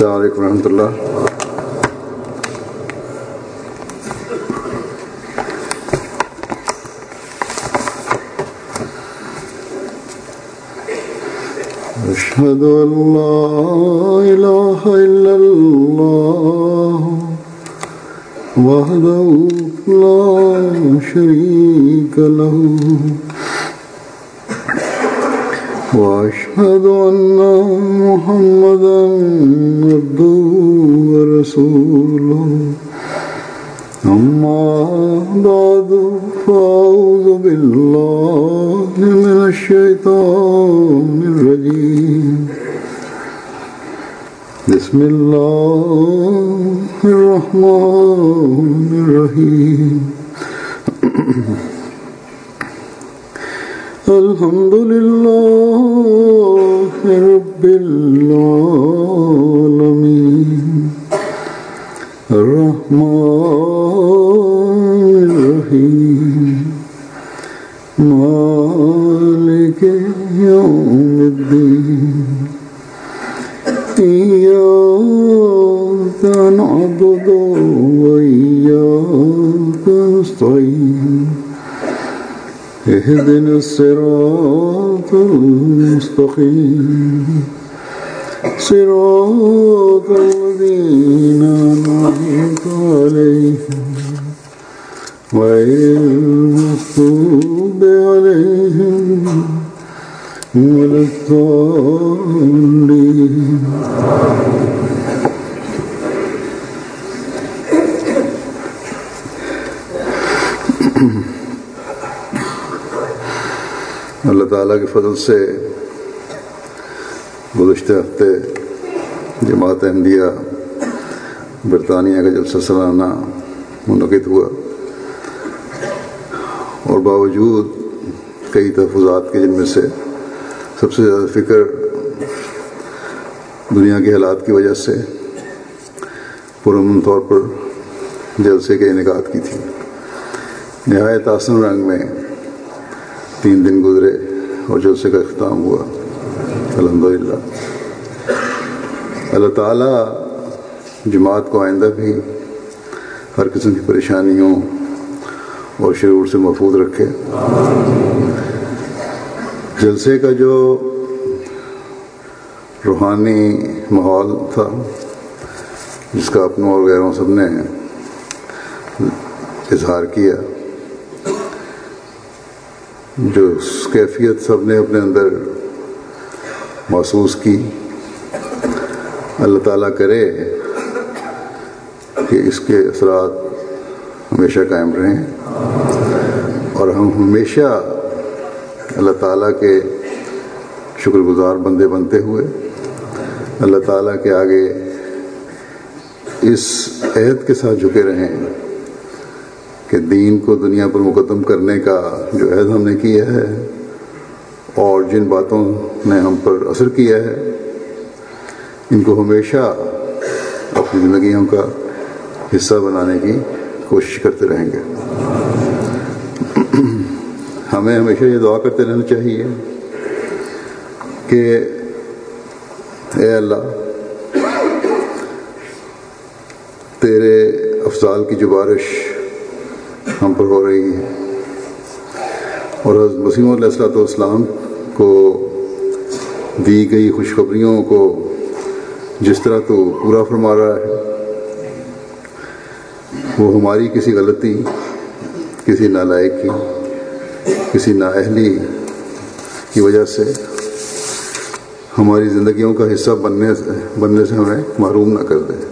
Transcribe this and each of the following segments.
السلام علیکم ورحمۃ اللہ. أشهد أن لا إله إلا الله وحده لا شريك له وأشهد أن محمدا عبده ورسوله أما بعد فأعوذ بالله من الشيطان الرجيم بسم الله الرحمن الرحيم الحمد لله رب العالمين الرحمن الرحيم مالك يوم الدين إياك نعبد وإياك نستعين اهدنا الصراط المستقيم صراط الذين أنعمت عليهم غير المغضوب عليهم ولا الضالين. اللہ تعالیٰ کے فضل سے گزشتہ ہفتے جماعت احمدیہ برطانیہ کا جلسہ سالانہ منعقد ہوا اور باوجود کئی تحفظات کے جن میں سے سب سے زیادہ فکر دنیا کے حالات کی وجہ سے پرامن طور پر جلسے کے انعقاد کی تھی. نہایت آسن رنگ میں 3 دن گزرے اور جلسے کا اختتام ہوا الحمدللہ. اللہ تعالیٰ جماعت کو آئندہ بھی ہر قسم کی پریشانیوں اور شرور سے محفوظ رکھے. جلسے کا جو روحانی ماحول تھا جس کا اپنوں اور غیروں سب نے اظہار کیا، جو کیفیت سب نے اپنے اندر محسوس کی، اللہ تعالیٰ کرے کہ اس کے اثرات ہمیشہ قائم رہیں اور ہم ہمیشہ اللہ تعالیٰ کے شکر گزار بندے بنتے ہوئے اللہ تعالیٰ کے آگے اس عہد کے ساتھ جھکے رہیں کہ دین کو دنیا پر مقدم کرنے کا جو عہد ہم نے کیا ہے اور جن باتوں نے ہم پر اثر کیا ہے ان کو ہمیشہ اپنی زندگیوں کا حصہ بنانے کی کوشش کرتے رہیں گے. ہمیں ہمیشہ یہ دعا کرتے رہنا چاہیے کہ اے اللہ، تیرے افضال کی جو بارش ہم پر ہو رہی ہے اور حضرت مسیح علیہ الصلوۃ والسلام کو دی گئی خوشخبریوں کو جس طرح تو پورا فرما رہا ہے، وہ ہماری کسی غلطی، کسی نالائقی، کسی نااہلی کی وجہ سے ہماری زندگیوں کا حصہ بننے سے ہمیں محروم نہ کر دے.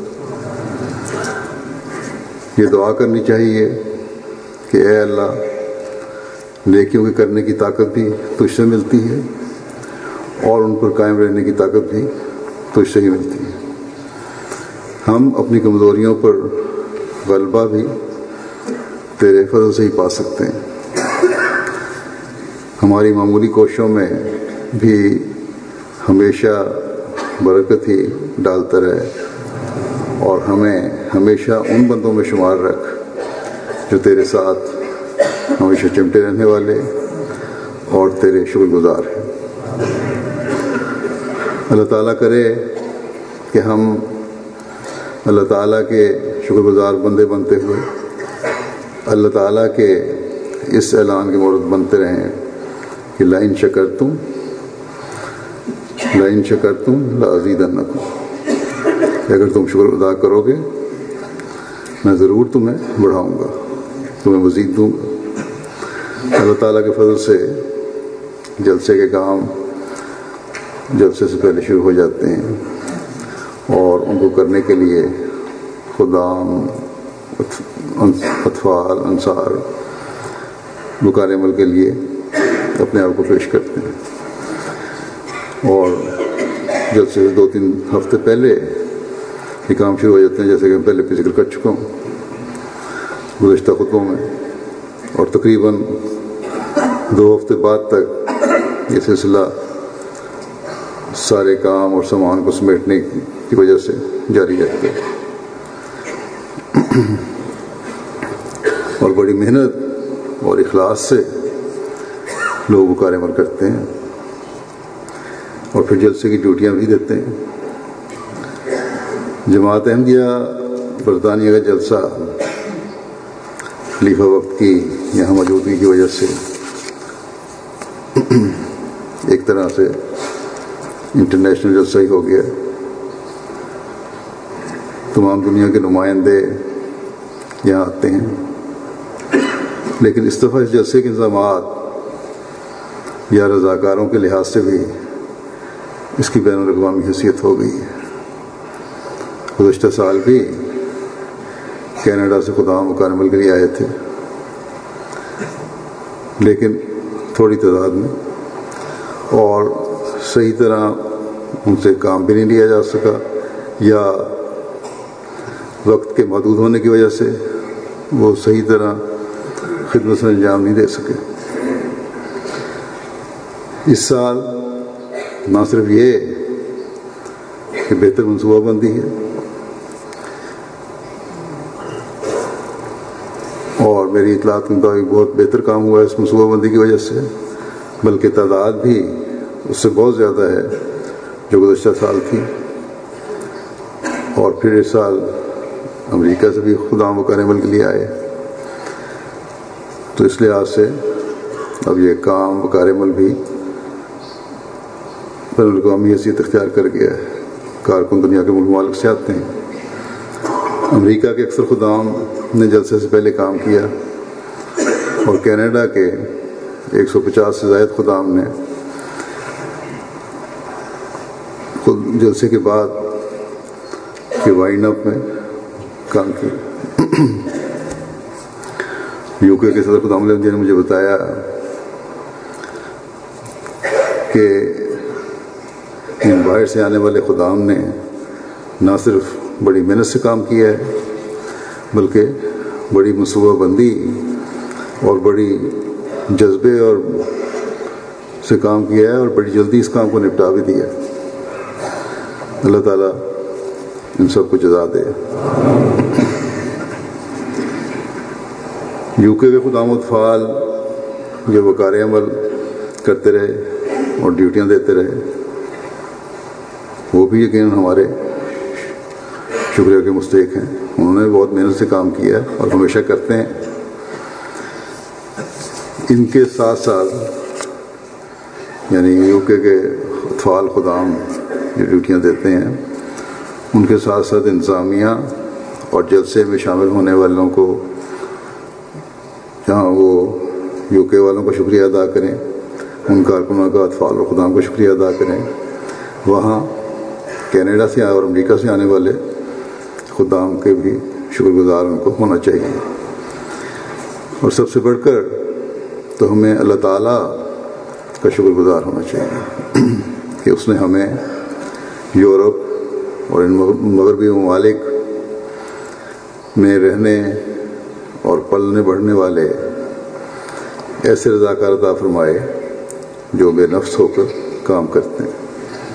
یہ دعا کرنی چاہیے کہ اے اللہ، نیکیوں کے کرنے کی طاقت بھی تجھ سے ملتی ہے اور ان پر قائم رہنے کی طاقت بھی تجھ سے ہی ملتی ہے. ہم اپنی کمزوریوں پر غلبہ بھی تیرے فضل سے ہی پا سکتے ہیں. ہماری معمولی کوششوں میں بھی ہمیشہ برکت ہی ڈالتا رہے اور ہمیں ہمیشہ ان بندوں میں شمار رکھ جو تیرے ساتھ ہمیشہ چمٹے رہنے والے اور تیرے شکر گزار ہیں. اللہ تعالیٰ کرے کہ ہم اللہ تعالیٰ کے شکر گزار بندے بنتے ہوئے اللہ تعالیٰ کے اس اعلان کے مورد بنتے رہیں کہ لئن شکرتم لأزیدنکم، اگر تم شکر ادا کرو گے میں ضرور تمہیں بڑھاؤں گا، تمہیں مزید دوں گا۔ اللہ تعالیٰ کے فضل سے جلسے کے کام جلسے سے پہلے شروع ہو جاتے ہیں، اور ان کو کرنے کے لیے خدام، اطفال، انصار بکار عمل کے لیے اپنے آپ کو پیش کرتے ہیں، اور جلسے سے 2-3 ہفتے پہلے یہ کام شروع ہو جاتے ہیں، جیسے کہ میں پہلے بھی ذکر کر چکا ہوں گزشتہ خطبوں میں، اور تقریباً 2 ہفتے بعد تک یہ سلسلہ سارے کام اور سامان کو سمیٹنے کی وجہ سے جاری رہتا ہے، اور بڑی محنت اور اخلاص سے لوگ بکار عمل کرتے ہیں، اور پھر جلسے کی ڈیوٹیاں بھی دیتے ہیں۔ جماعت احمدیہ برطانیہ کا جلسہ خلیفہ وقت کی یہاں موجودگی کی وجہ سے ایک طرح سے انٹرنیشنل جلسہ ہی ہو گیا، تمام دنیا کے نمائندے یہاں آتے ہیں، لیکن اس دفعہ اس جلسے کے انتظامات یا رضاکاروں کے لحاظ سے بھی اس کی بین الاقوامی حیثیت ہو گئی ہے۔ گزشتہ سال بھی کینیڈا سے خدام بکار عمل کے لیے آئے تھے، لیکن تھوڑی تعداد میں، اور صحیح طرح ان سے کام بھی نہیں لیا جا سکا، یا وقت کے محدود ہونے کی وجہ سے وہ صحیح طرح خدمت سے انجام نہیں دے سکے۔ اس سال نہ صرف یہ کہ بہتر منصوبہ بندی ہے، اور میری اطلاعات کے مطابق بہت بہتر کام ہوا ہے اس منصوبہ بندی کی وجہ سے، بلکہ تعداد بھی اس سے بہت زیادہ ہے جو گزشتہ سال تھی، اور پھر اس سال امریکہ سے بھی خدام بکار عمل کے لیے آئے، تو اس لحاظ سے اب یہ کام بکار عمل بھی بین الاقوامی حیثیت اختیار کر گیا ہے۔ کارکن دنیا کے ممالک سے آتے ہیں۔ امریکہ کے اکثر خدام نے جلسے سے پہلے کام کیا، اور کینیڈا کے 150 سے زائد خدام نے جلسے کے بعد کے وائنڈ اپ میں کام کیا۔ یوکے کے صدر خدام نے مجھے بتایا کہ ان باہر سے آنے والے خدام نے نہ صرف بڑی محنت سے کام کیا ہے، بلکہ بڑی منصوبہ بندی اور بڑی جذبے اور سے کام کیا ہے، اور بڑی جلدی اس کام کو نپٹا بھی دیا۔ اللہ تعالیٰ ان سب کو جزا دے۔ یوکے کے خدام و اطفال جو بکار عمل کرتے رہے اور ڈیوٹیاں دیتے رہے، وہ بھی یقیناً ہمارے شکریہ کے مستحق ہیں۔ انہوں نے بہت محنت سے کام کیا ہے اور ہمیشہ کرتے ہیں۔ ان کے ساتھ ساتھ یعنی یوکے کے اطفال خدام جو ڈیوٹیاں دیتے ہیں، ان کے ساتھ ساتھ انتظامیہ اور جلسے میں شامل ہونے والوں کو، جہاں وہ یوکے والوں کا شکریہ ادا کریں، ان کارکنوں کا، اطفال اور خدام کا شکریہ ادا کریں، وہاں کینیڈا سے اور امریکہ سے آنے والے خدام کے بھی شکر گزار ان کو ہونا چاہیے۔ اور سب سے بڑھ کر تو ہمیں اللہ تعالیٰ کا شکر گزار ہونا چاہیے کہ اس نے ہمیں یورپ اور ان مغربی ممالک میں رہنے اور پلنے بڑھنے والے ایسے رضاکار عطا فرمائے جو بے نفس ہو کر کام کرتے ہیں۔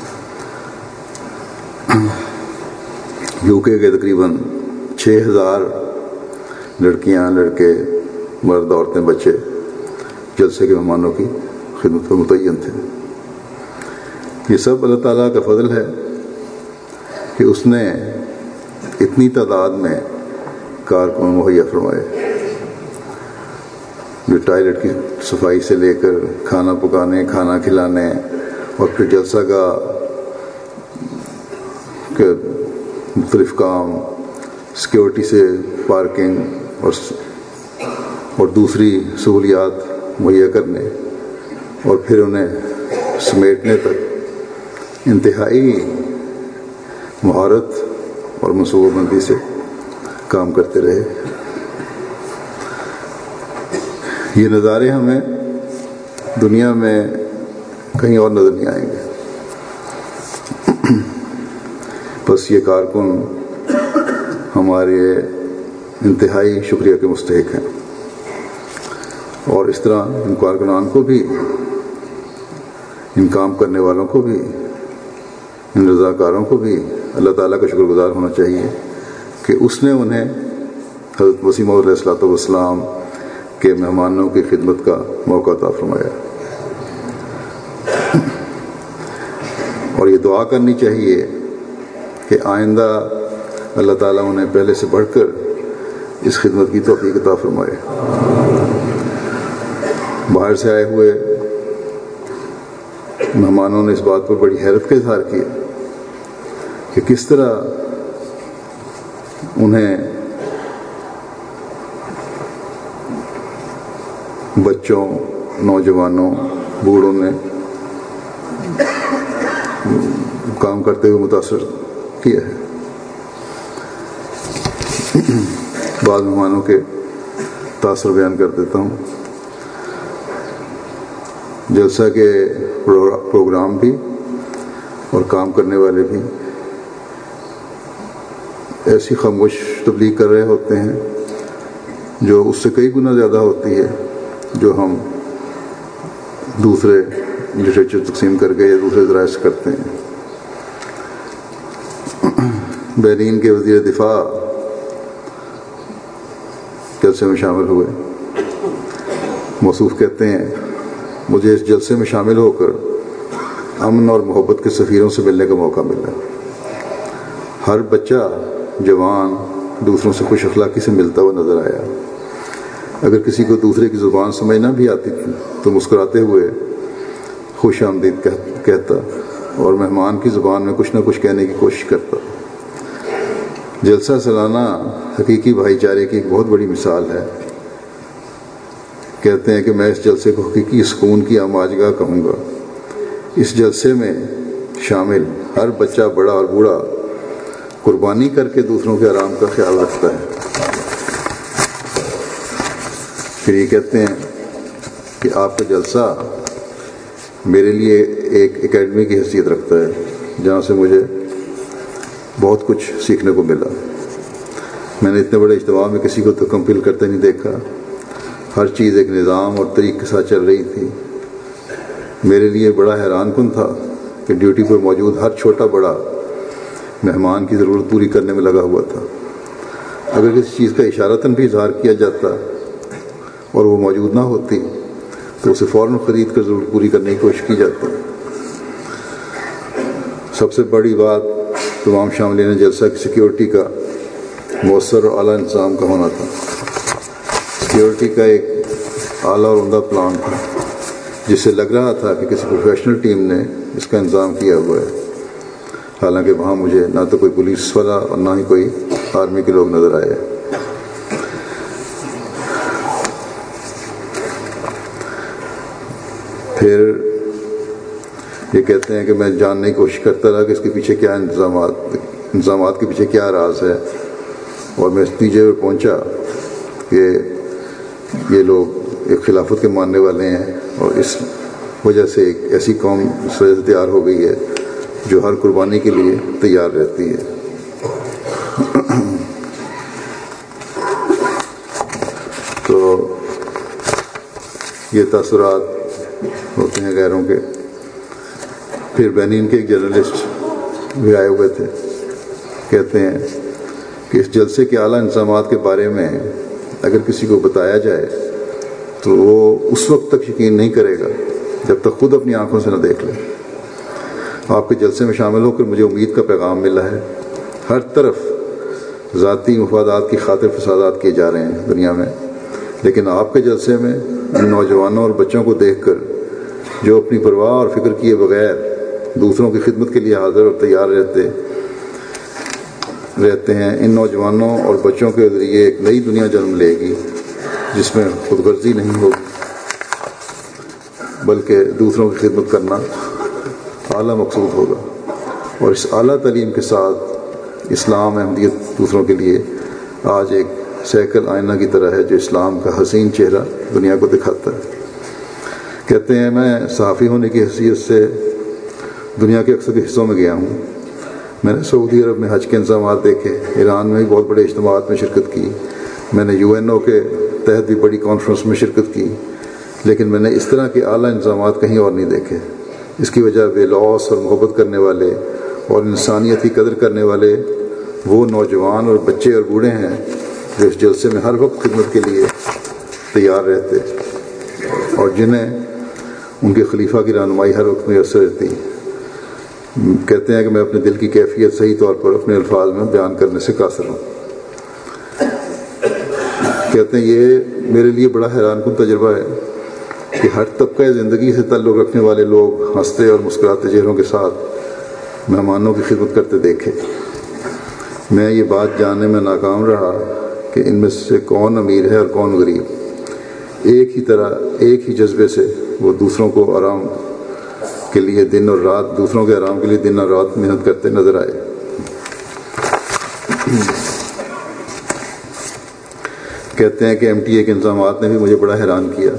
یوکے کے تقریباً 6000 لڑکیاں، لڑکے، مرد، عورتیں، بچے جلسے کے مہمانوں کی خدمت پر متعین تھے۔ یہ سب اللہ تعالیٰ کا فضل ہے کہ اس نے اتنی تعداد میں کارکن مہیا فرمائے، جو ٹوائلٹ کی صفائی سے لے کر کھانا پکانے، کھانا کھلانے، اور پھر جلسہ کا مختلف کام، سیکیورٹی سے پارکنگ اور دوسری سہولیات مہیا کرنے، اور پھر انہیں سمیٹنے تک انتہائی مہارت اور منصوبہ بندی سے کام کرتے رہے۔ یہ نظارے ہمیں دنیا میں کہیں اور نظر نہیں آئیں گے۔ بس یہ کارکن ہمارے انتہائی شکریہ کے مستحق ہیں، اور اس طرح ان کارکنان کو بھی، ان کام کرنے والوں کو بھی، ان رضاکاروں کو بھی اللہ تعالیٰ کا شکر گزار ہونا چاہیے کہ اس نے انہیں حضرت مسیح موعود علیہ الصلوۃ والسلام کے مہمانوں کی خدمت کا موقع عطا فرمایا۔ اور یہ دعا کرنی چاہیے کہ آئندہ اللہ تعالیٰ انہیں پہلے سے بڑھ کر اس خدمت کی توفیق عطا فرمائے۔ باہر سے آئے ہوئے مہمانوں نے اس بات پر بڑی حیرت کا اظہار کیا کہ کس طرح انہیں بچوں، نوجوانوں، بوڑھوں نے کام کرتے ہوئے متاثر کیا ہے۔ بعض مہمانوں کے تاثر بیان کر دیتا ہوں۔ جلسہ کے پروگرام بھی اور کام کرنے والے بھی ایسی خاموش تبلیغ کر رہے ہوتے ہیں جو اس سے کئی گنا زیادہ ہوتی ہے جو ہم دوسرے لٹریچر تقسیم کر کے یا دوسرے ذرائع سے کرتے ہیں۔ بحرین کے وزیر دفاع جلسے میں شامل ہوئے۔ موصوف کہتے ہیں مجھے اس جلسے میں شامل ہو کر امن اور محبت کے سفیروں سے ملنے کا موقع ملا۔ ہر بچہ، جوان دوسروں سے خوش اخلاقی سے ملتا ہوا نظر آیا۔ اگر کسی کو دوسرے کی زبان سمجھ نہ بھی آتی تھی تو مسکراتے ہوئے خوش آمدید کہتا اور مہمان کی زبان میں کچھ نہ کچھ کہنے کی کوشش کرتا۔ جلسہ سالانہ حقیقی بھائی چارے کی ایک بہت بڑی مثال ہے۔ کہتے ہیں کہ میں اس جلسے کو حقیقی سکون کی آماجگاہ کہوں گا۔ اس جلسے میں شامل ہر بچہ، بڑا اور بوڑھا قربانی کر کے دوسروں کے آرام کا خیال رکھتا ہے۔ پھر یہ کہتے ہیں کہ آپ کا جلسہ میرے لیے ایک اکیڈمی کی حیثیت رکھتا ہے جہاں سے مجھے بہت کچھ سیکھنے کو ملا۔ میں نے اتنے بڑے اجتماع میں کسی کو تکمل کرتے نہیں دیکھا۔ ہر چیز ایک نظام اور طریق کے ساتھ چل رہی تھی۔ میرے لیے بڑا حیران کن تھا کہ ڈیوٹی پر موجود ہر چھوٹا بڑا مہمان کی ضرورت پوری کرنے میں لگا ہوا تھا۔ اگر کسی چیز کا اشارتاً بھی اظہار کیا جاتا اور وہ موجود نہ ہوتی تو اسے فوراً خرید کر ضرورت پوری کرنے کی کوشش کی جاتی۔ سب سے بڑی بات تمام شاملین جلسہ کی سیکیورٹی کا مؤثر اور اعلیٰ انتظام کا ہونا تھا۔ سیکیورٹی کا ایک اعلیٰ اور عمدہ پلان تھا جس سے لگ رہا تھا کہ کسی پروفیشنل ٹیم نے اس کا انتظام کیا ہوا ہے، حالانکہ وہاں مجھے نہ تو کوئی پولیس والا اور نہ ہی کوئی آرمی کے لوگ نظر آئے۔ پھر یہ کہتے ہیں کہ میں جاننے کی کوشش کرتا رہا کہ اس کے پیچھے کیا انتظامات کے پیچھے کیا راز ہے، اور میں اس نتیجے پر پہنچا کہ یہ لوگ ایک خلافت کے ماننے والے ہیں، اور اس وجہ سے ایک ایسی قوم اس وجہ سے تیار ہو گئی ہے جو ہر قربانی کے لیے تیار رہتی ہے۔ تو یہ تاثرات ہوتے ہیں غیروں کے۔ پھر بحرین کے ایک جرنلسٹ بھی آئے ہوئے تھے۔ کہتے ہیں کہ اس جلسے کے اعلیٰ انتظامات کے بارے میں اگر کسی کو بتایا جائے تو وہ اس وقت تک یقین نہیں کرے گا جب تک خود اپنی آنکھوں سے نہ دیکھ لے۔ آپ کے جلسے میں شامل ہو کر مجھے امید کا پیغام ملا ہے۔ ہر طرف ذاتی مفادات کی خاطر فسادات کیے جا رہے ہیں دنیا میں، لیکن آپ کے جلسے میں ان نوجوانوں اور بچوں کو دیکھ کر جو اپنی پرواہ اور فکر کیے بغیر دوسروں کی خدمت کے لیے حاضر اور تیار رہتے ہیں، ان نوجوانوں اور بچوں کے ذریعے ایک نئی دنیا جنم لے گی جس میں خود غرضی نہیں ہوگی بلکہ دوسروں کی خدمت کرنا اعلیٰ مقصود ہوگا۔ اور اس اعلیٰ تعلیم کے ساتھ اسلام احمدیت دوسروں کے لیے آج ایک سیکل آئینہ کی طرح ہے جو اسلام کا حسین چہرہ دنیا کو دکھاتا ہے۔ کہتے ہیں میں صحافی ہونے کی حیثیت سے دنیا کے اکثر حصوں میں گیا ہوں۔ میں نے سعودی عرب میں حج کے انتظامات دیکھے، ایران میں بھی بہت بڑے اجتماعات میں شرکت کی، میں نے UNO کے تحت بھی بڑی کانفرنس میں شرکت کی، لیکن میں نے اس طرح کے اعلیٰ انتظامات کہیں اور نہیں دیکھے۔ اس کی وجہ بے لوث اور محبت کرنے والے اور انسانیت کی قدر کرنے والے وہ نوجوان اور بچے اور بوڑھے ہیں جو اس جلسے میں ہر وقت خدمت کے لیے تیار رہتے اور جنہیں ان کے خلیفہ کی رہنمائی ہر وقت میسر رہتی۔ کہتے ہیں کہ میں اپنے دل کی کیفیت صحیح طور پر اپنے الفاظ میں بیان کرنے سے قاصر ہوں۔ کہتے ہیں یہ میرے لیے بڑا حیران کن تجربہ ہے کہ ہر طبقہ زندگی سے تعلق رکھنے والے لوگ ہنستے اور مسکراتے چہروں کے ساتھ مہمانوں کی خدمت کرتے دیکھے۔ میں یہ بات جاننے میں ناکام رہا کہ ان میں سے کون امیر ہے اور کون غریب۔ ایک ہی جذبے سے وہ دوسروں کو آرام کے لیے دن اور رات دوسروں کے آرام کے لیے دن اور رات محنت کرتے نظر آئے۔ کہتے ہیں کہ MTA کے انتظامات نے بھی مجھے بڑا حیران کیا۔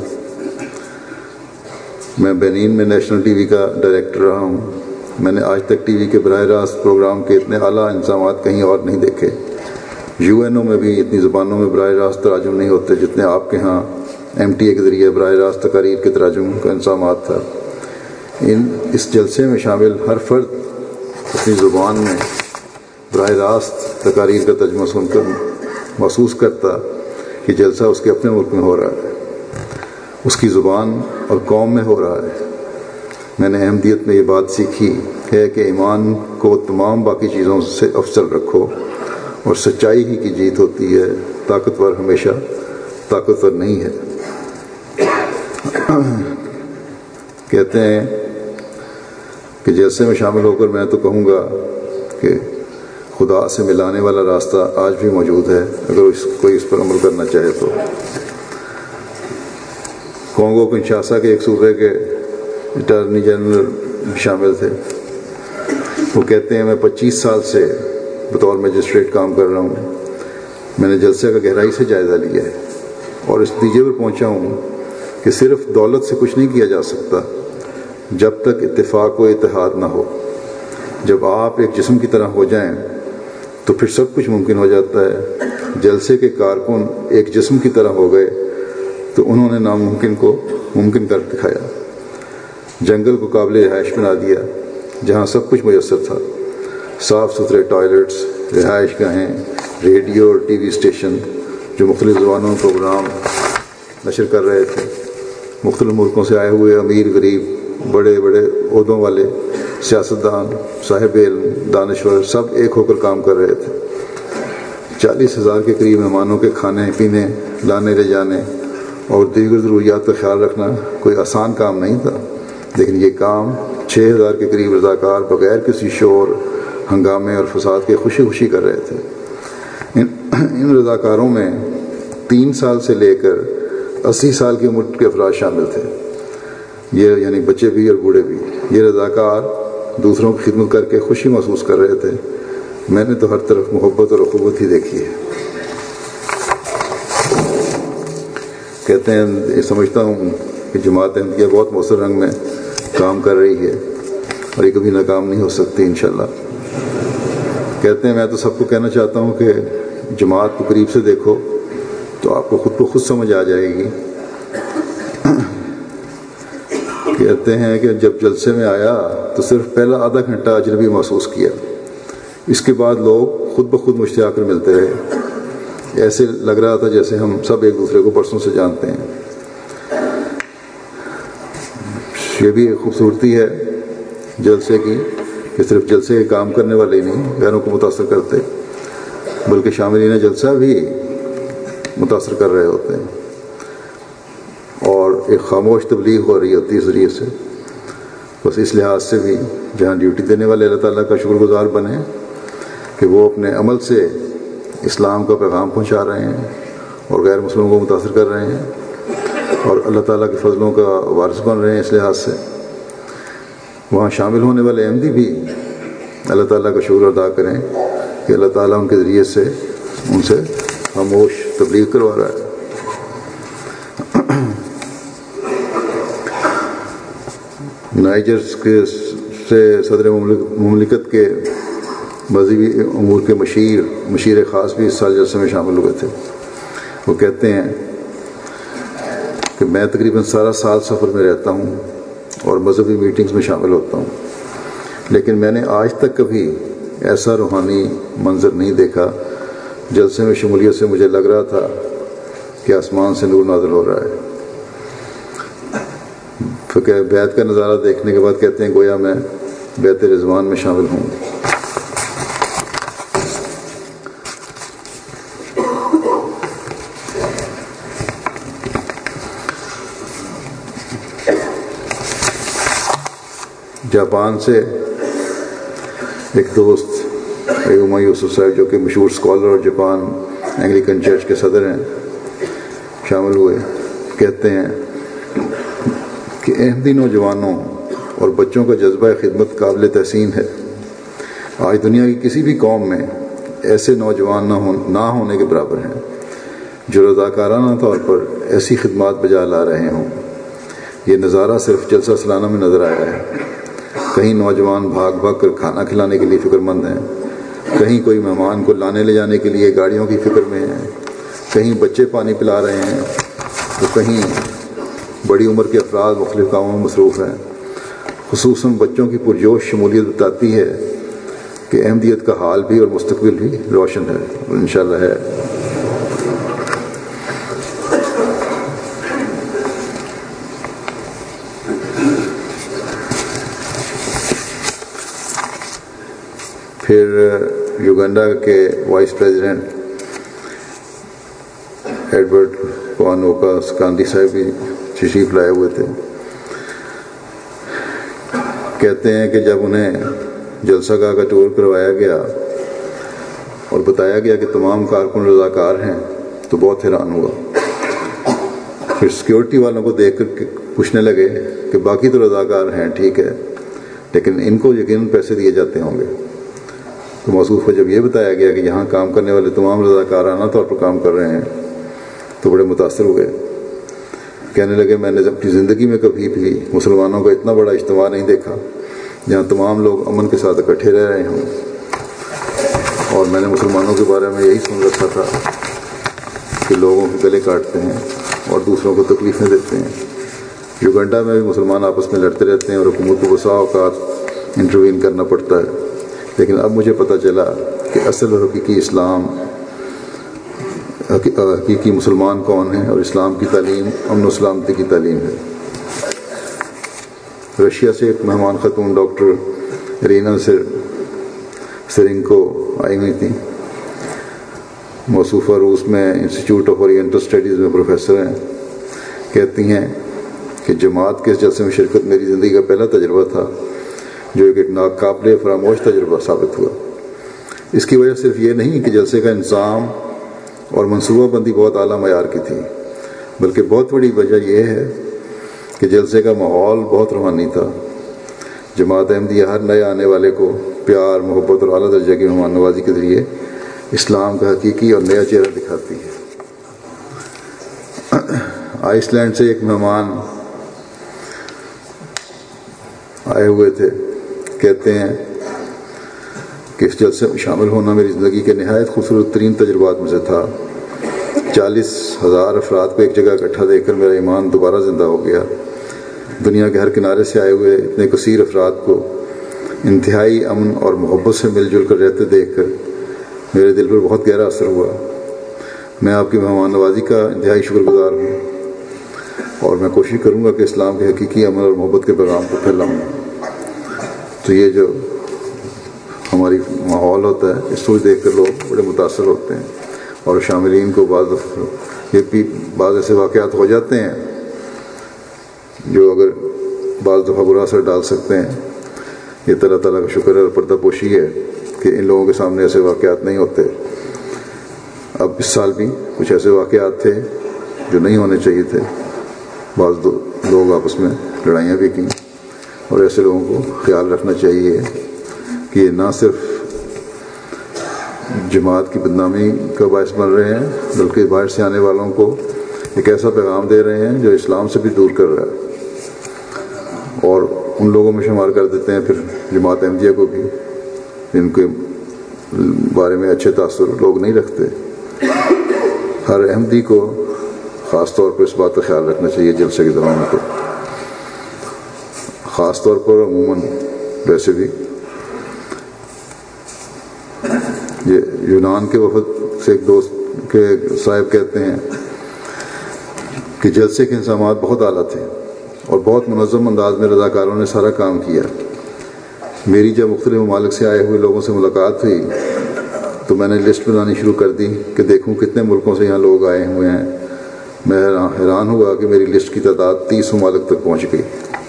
میں بینین میں نیشنل ٹی وی کا ڈائریکٹر رہا ہوں۔ میں نے آج تک ٹی وی کے براہ راست پروگرام کے اتنے اعلیٰ انتظامات کہیں اور نہیں دیکھے۔ UNO میں بھی اتنی زبانوں میں براہ راست تراجم نہیں ہوتے جتنے آپ کے ہاں MTA کے ذریعے براہ راست تقاریر کے تراجم کا انتظامات تھا۔ اس جلسے میں شامل ہر فرد اپنی زبان میں براہ راست تقاریر کا ترجمہ سن کر محسوس کرتا کہ جلسہ اس کے اپنے ملک میں ہو رہا ہے، اس کی زبان اور قوم میں ہو رہا ہے۔ میں نے احمدیت میں یہ بات سیکھی ہے کہ ایمان کو تمام باقی چیزوں سے افضل رکھو اور سچائی ہی کی جیت ہوتی ہے، طاقتور ہمیشہ طاقتور نہیں ہے۔ کہتے ہیں کہ جلسے میں شامل ہو کر میں تو کہوں گا کہ خدا سے ملانے والا راستہ آج بھی موجود ہے اگر کوئی اس پر عمل کرنا چاہے تو۔ کونگو کنشاسا کے ایک صوبے کے اٹارنی جنرل بھی شامل تھے۔ وہ کہتے ہیں میں 25 سال سے بطور مجسٹریٹ کام کر رہا ہوں۔ میں نے جلسے کا گہرائی سے جائزہ لیا ہے اور اس نتیجے پر پہنچا ہوں کہ صرف دولت سے کچھ نہیں کیا جا سکتا جب تک اتفاق و اتحاد نہ ہو۔ جب آپ ایک جسم کی طرح ہو جائیں تو پھر سب کچھ ممکن ہو جاتا ہے۔ جلسے کے کارکن ایک جسم کی طرح ہو گئے تو انہوں نے ناممکن کو ممکن کر دکھایا۔ جنگل کو قابل رہائش بنا دیا جہاں سب کچھ میسر تھا، صاف ستھرے ٹوائلٹس، رہائش گاہیں، ریڈیو اور TV اسٹیشن جو مختلف زبانوں میں پروگرام نشر کر رہے تھے۔ مختلف ملکوں سے آئے ہوئے امیر غریب، بڑے بڑے عہدوں والے، سیاستدان، صاحب علم، دانشور سب ایک ہو کر کام کر رہے تھے۔ 40,000 کے قریب مہمانوں کے کھانے پینے، لانے لے جانے اور دیگر ضروریات کا خیال رکھنا کوئی آسان کام نہیں تھا، لیکن یہ کام 6,000 کے قریب رضاکار بغیر کسی شور، ہنگامے اور فساد کے خوشی خوشی کر رہے تھے۔ ان رضاکاروں میں 3 سال سے لے کر 80 سال کی عمر کے افراد شامل تھے، یہ یعنی بچے بھی اور بوڑھے بھی۔ یہ رضاکار دوسروں کی خدمت کر کے خوشی محسوس کر رہے تھے۔ میں نے تو ہر طرف محبت اور اخوت ہی دیکھی ہے۔ کہتے ہیں سمجھتا ہوں کہ جماعت احمدیہ بہت مؤثر رنگ میں کام کر رہی ہے اور یہ کبھی ناکام نہیں ہو سکتی انشاءاللہ۔ کہتے ہیں میں تو سب کو کہنا چاہتا ہوں کہ جماعت کو قریب سے دیکھو تو آپ کو خود سمجھ آ جائے گی۔ کہتے ہیں کہ جب جلسے میں آیا تو صرف پہلا آدھا گھنٹہ اجنبی محسوس کیا، اس کے بعد لوگ خود بخود مجھ سے آ کر ملتے رہے۔ ایسے لگ رہا تھا جیسے ہم سب ایک دوسرے کو برسوں سے جانتے ہیں۔ یہ بھی ایک خوبصورتی ہے جلسے کی کہ صرف جلسے کے کام کرنے والے ہی نہیں غیروں کو متاثر کرتے، بلکہ شاملین جلسہ بھی متاثر کر رہے ہوتے ہیں، اور ایک خاموش تبلیغ ہو رہی ہوتی ہے اس ذریعے سے۔ بس اس لحاظ سے بھی جہاں ڈیوٹی دینے والے اللہ تعالیٰ کا شکر گزار بنے کہ وہ اپنے عمل سے اسلام کا پیغام پہنچا رہے ہیں اور غیر مسلموں کو متاثر کر رہے ہیں اور اللہ تعالیٰ کے فضلوں کا وارث بن رہے ہیں۔ اس لحاظ سے وہاں شامل ہونے والے احمدی بھی اللہ تعالیٰ کا شکر ادا کریں کہ اللہ تعالیٰ ان کے ذریعے سے ان سے خاموش تبلیغ کروا رہا ہے۔ نائجر سے صدر مملکت کے مذہبی امور کے مشیر خاص بھی اس سال جلسے میں شامل ہوئے تھے۔ وہ کہتے ہیں کہ میں تقریباً سارا سال سفر میں رہتا ہوں اور مذہبی میٹنگز میں شامل ہوتا ہوں، لیکن میں نے آج تک کبھی ایسا روحانی منظر نہیں دیکھا۔ جلسے میں شمولیت سے مجھے لگ رہا تھا کہ آسمان سے نور نازل ہو رہا ہے۔ پھر بیعت کا نظارہ دیکھنے کے بعد کہتے ہیں گویا میں بیعت رضوان میں شامل ہوں۔ جاپان سے ایک دوست ایوما یوسف صاحب جو کہ مشہور اسکالر اور جاپان اینگلیکن چرچ کے صدر ہیں شامل ہوئے۔ کہتے ہیں کہ احمدی نوجوانوں اور بچوں کا جذبہ خدمت قابل تحسین ہے۔ آج دنیا کی کسی بھی قوم میں ایسے نوجوان نہ ہونے کے برابر ہیں جو رضاکارانہ طور پر ایسی خدمات بجا لا رہے ہوں۔ یہ نظارہ صرف جلسہ سالانہ میں نظر آیا ہے۔ کہیں نوجوان بھاگ بھاگ کر کھانا کھلانے کے لیے فکر مند ہیں، کہیں کوئی مہمان کو لانے لے جانے کے لیے گاڑیوں کی فکر میں ہیں، کہیں بچے پانی پلا رہے ہیں تو کہیں بڑی عمر کے افراد مختلف کاموں میں مصروف ہیں۔ خصوصاً بچوں کی پرجوش شمولیت بتاتی ہے کہ احمدیت کا حال بھی اور مستقبل بھی روشن ہے، اور انشاءاللہ ہے۔ پھر یوگنڈا کے vice president Edward Kiwanuka Ssekandi صاحب بھی تشریف لائے ہوئے تھے۔ کہتے ہیں کہ جب انہیں جلسہ گاہ کا ٹور کروایا گیا اور بتایا گیا کہ تمام کارکن رضاکار ہیں تو بہت حیران ہوا۔ پھر سیکیورٹی والوں کو دیکھ کر پوچھنے لگے کہ باقی تو رضاکار ہیں ٹھیک ہے، لیکن ان کو یقیناً پیسے دیے جاتے ہوں گے۔ تو موصوف کو جب یہ بتایا گیا کہ یہاں کام کرنے والے تمام رضاکارانہ طور پر کام کر رہے ہیں تو بڑے متاثر ہوئے۔ کہنے لگے میں نے اپنی زندگی میں کبھی بھی مسلمانوں کا اتنا بڑا اجتماع نہیں دیکھا جہاں تمام لوگ امن کے ساتھ اکٹھے رہ رہے ہوں، اور میں نے مسلمانوں کے بارے میں یہی سن رکھا تھا کہ لوگوں کے گلے کاٹتے ہیں اور دوسروں کو تکلیفیں دیتے ہیں۔ یوگنڈا میں بھی مسلمان آپس میں لڑتے رہتے ہیں اور حکومت کو بسا اوقات انٹروین کرنا پڑتا ہے، لیکن اب مجھے پتہ چلا کہ اصل اور حقیقی مسلمان کون ہیں، اور اسلام کی تعلیم امن و سلامتی کی تعلیم ہے۔ رشیا سے ایک مہمان خاتون ڈاکٹر رینا سرنکو آئی ہوئی تھیں۔ موصوفہ روس میں انسٹیٹیوٹ آف اورینٹل اسٹڈیز میں پروفیسر ہیں۔ کہتی ہیں کہ جماعت کے جلسے میں شرکت میری زندگی کا پہلا تجربہ تھا جو ایک ناقابل فراموش تجربہ ثابت ہوا۔ اس کی وجہ صرف یہ نہیں کہ جلسے کا انظام اور منصوبہ بندی بہت اعلیٰ معیار کی تھی، بلکہ بہت بڑی وجہ یہ ہے کہ جلسے کا ماحول بہت روحانی تھا۔ جماعت احمدیہ ہر نئے آنے والے کو پیار، محبت اور اعلیٰ درجے کی مہمان نوازی کے ذریعے اسلام کا حقیقی اور نیا چہرہ دکھاتی ہے۔ آئس لینڈ سے ایک مہمان آئے ہوئے تھے۔ کہتے ہیں کہ اس جلسے میں شامل ہونا میری زندگی کے نہایت خوبصورت ترین تجربات میں سے تھا۔ 40,000 افراد کو ایک جگہ اکٹھا دیکھ کر میرا ایمان دوبارہ زندہ ہو گیا۔ دنیا کے ہر کنارے سے آئے ہوئے اتنے کثیر افراد کو انتہائی امن اور محبت سے مل جل کر رہتے دیکھ کر میرے دل پر بہت گہرا اثر ہوا۔ میں آپ کی مہمان نوازی کا انتہائی شکر گزار ہوں، اور میں کوشش کروں گا کہ اسلام کے حقیقی امن اور محبت کے پیغام کو پھیلاؤں۔ تو یہ جو ہم ہماری ماحول ہوتا ہے، اس کو دیکھ کر لوگ بڑے متاثر ہوتے ہیں، اور شاملین کو یہ بھی بعض ایسے واقعات ہو جاتے ہیں جو اگر بعض دفعہ برا اثر ڈال سکتے ہیں۔ یہ اللہ تعالیٰ کا شکر ہے اور پردہ پوشی ہے کہ ان لوگوں کے سامنے ایسے واقعات نہیں ہوتے۔ اب اس سال بھی کچھ ایسے واقعات تھے جو نہیں ہونے چاہیے تھے، بعض لوگ آپس میں لڑائیاں بھی کیں، اور ایسے لوگوں کو خیال رکھنا چاہیے کہ یہ نہ صرف جماعت کی بدنامی کا باعث بن رہے ہیں بلکہ باہر سے آنے والوں کو ایک ایسا پیغام دے رہے ہیں جو اسلام سے بھی دور کر رہا ہے، اور ان لوگوں میں شمار کر دیتے ہیں پھر جماعت احمدیہ کو بھی، جن کے بارے میں اچھے تاثر لوگ نہیں رکھتے۔ ہر احمدی کو خاص طور پر اس بات کا خیال رکھنا چاہیے جلسے کے دوران کو، خاص طور پر عموماً ویسے بھی۔ یہ یونان کے وفد سے ایک دوست کے صاحب کہتے ہیں کہ جلسے کے انتظامات بہت اعلیٰ تھے اور بہت منظم انداز میں رضاکاروں نے سارا کام کیا۔ میری جب مختلف ممالک سے آئے ہوئے لوگوں سے ملاقات ہوئی تو میں نے لسٹ بنانی شروع کر دی کہ دیکھوں کتنے ملکوں سے یہاں لوگ آئے ہوئے ہیں۔ میں حیران ہوا کہ میری لسٹ کی تعداد 30 ممالک تک پہنچ گئی۔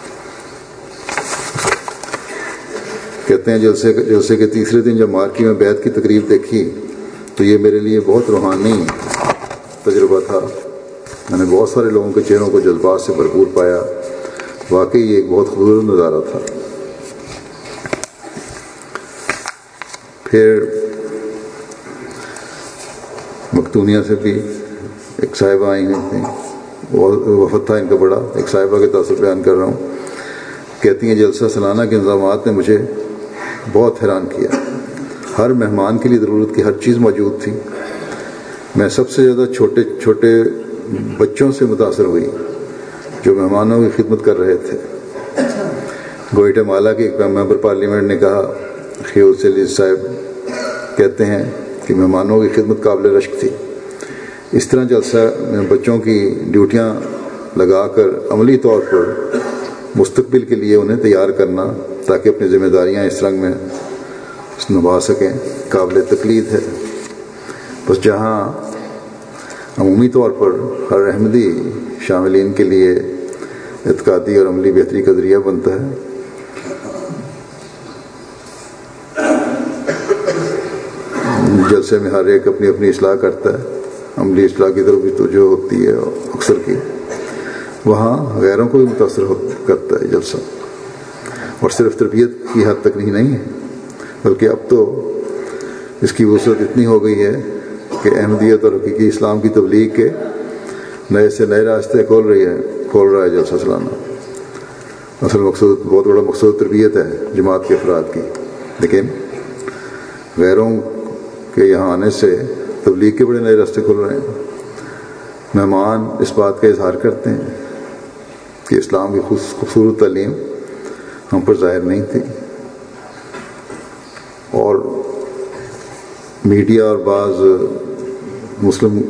کہتے ہیں جلسے کے تیسرے دن جب مارکی میں بیعت کی تقریب دیکھی تو یہ میرے لیے بہت روحانی تجربہ تھا۔ میں نے بہت سارے لوگوں کے چہروں کو جذبات سے بھرپور پایا، واقعی یہ ایک بہت خوبصورت نظارہ تھا۔ پھر مقدونیہ سے بھی ایک صاحبہ آئی ہوئی تھیں، وفد تھا ان کا بڑا، ایک صاحبہ کے تاثر بیان کر رہا ہوں۔ کہتی ہیں جلسہ سالانہ کے انتظامات نے مجھے بہت حیران کیا۔ ہر مہمان کے لیے ضرورت کی ہر چیز موجود تھی۔ میں سب سے زیادہ چھوٹے چھوٹے بچوں سے متاثر ہوئی جو مہمانوں کی خدمت کر رہے تھے۔ گوئٹے مالا کے ایک ممبر پارلیمنٹ نے کہا، خیول سیلی صاحب کہتے ہیں کہ مہمانوں کی خدمت قابل رشک تھی۔ اس طرح جلسہ میں بچوں کی ڈیوٹیاں لگا کر عملی طور پر مستقبل کے لیے انہیں تیار کرنا تاکہ اپنی ذمہ داریاں اس رنگ میں نبھا سکیں قابل تقلید ہے۔ بس جہاں عمومی طور پر ہر احمدی شاملین کے لیے اعتقادی اور عملی بہتری کا ذریعہ بنتا ہے، جلسے میں ہر ایک اپنی اپنی اصلاح کرتا ہے، عملی اصلاح کی طرف بھی توجہ ہوتی ہے اکثر کی، وہاں غیروں کو بھی متاثر کرتا ہے جلسہ۔ اور صرف تربیت کی حد تک نہیں ہے بلکہ اب تو اس کی وسعت اتنی ہو گئی ہے کہ احمدیت اور حقیقی اسلام کی تبلیغ کے نئے سے نئے راستے کھول رہا ہے جلسہ سالانہ۔ اصل مقصود، بہت بڑا مقصود تربیت ہے جماعت کے افراد کی، لیکن غیروں کے یہاں آنے سے تبلیغ کے بڑے نئے راستے کھل رہے ہیں۔ مہمان اس بات کا اظہار کرتے ہیں کہ اسلام کی خوبصورت تعلیم ہم پر ظاہر نہیں تھی، اور میڈیا اور بعض مسلم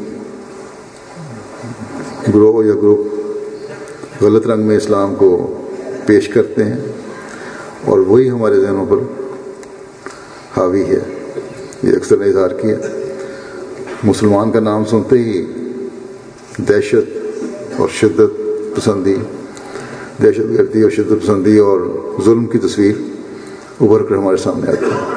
گروہ یا گروپ غلط رنگ میں اسلام کو پیش کرتے ہیں اور وہی ہمارے ذہنوں پر حاوی ہے۔ یہ اکثر نے اظہار کیا، مسلمان کا نام سنتے ہی دہشت اور شدت پسندی، دہشت گردی اور شدت پسندی اور ظلم کی تصویر ابھر کر ہمارے سامنے آتی ہے۔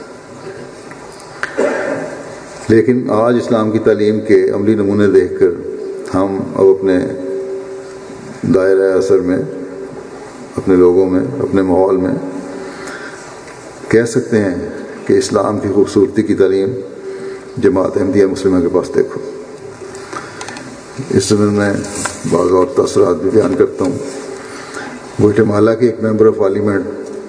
لیکن آج اسلام کی تعلیم کے عملی نمونے دیکھ کر ہم اب اپنے دائرہ اثر میں، اپنے لوگوں میں، اپنے ماحول میں کہہ سکتے ہیں کہ اسلام کی خوبصورتی کی تعلیم جماعت احمدیہ مسلمہ کے پاس دیکھو۔ اس زمین میں بعض اور تاثرات بھی بیان کرتا ہوں۔ گوئٹے مالا کے ایک ممبر آف پارلیمنٹ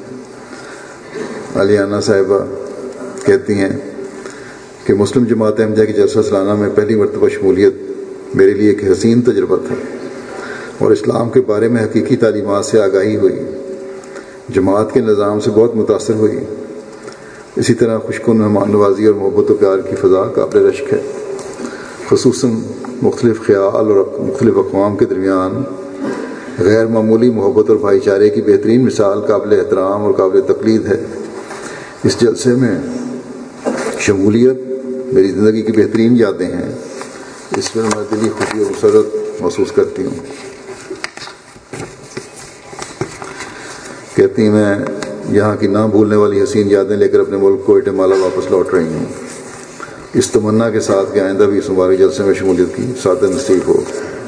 علیانہ صاحبہ کہتی ہیں کہ مسلم جماعت احمدیہ کی جلسہ سالانہ میں پہلی مرتبہ شمولیت میرے لیے ایک حسین تجربہ تھا اور اسلام کے بارے میں حقیقی تعلیمات سے آگاہی ہوئی، جماعت کے نظام سے بہت متاثر ہوئی۔ اسی طرح خوشکن مہمان نوازی اور محبت و پیار کی فضا قابل رشک ہے، خصوصاً مختلف خیال اور مختلف اقوام کے درمیان غیر معمولی محبت اور بھائی چارے کی بہترین مثال قابل احترام اور قابل تقلید ہے۔ اس جلسے میں شمولیت میری زندگی کی بہترین یادیں ہیں. اس میں میں دلی خوشی اور مسرت محسوس کرتی ہوں. کہتی ہیں میں یہاں کی نہ بھولنے والی حسین یادیں لے کر اپنے ملک گواٹیمالا واپس لوٹ رہی ہوں، اس تمنا کے ساتھ کہ آئندہ بھی اس مبارک جلسے میں شمولیت کی سعادت نصیب ہو.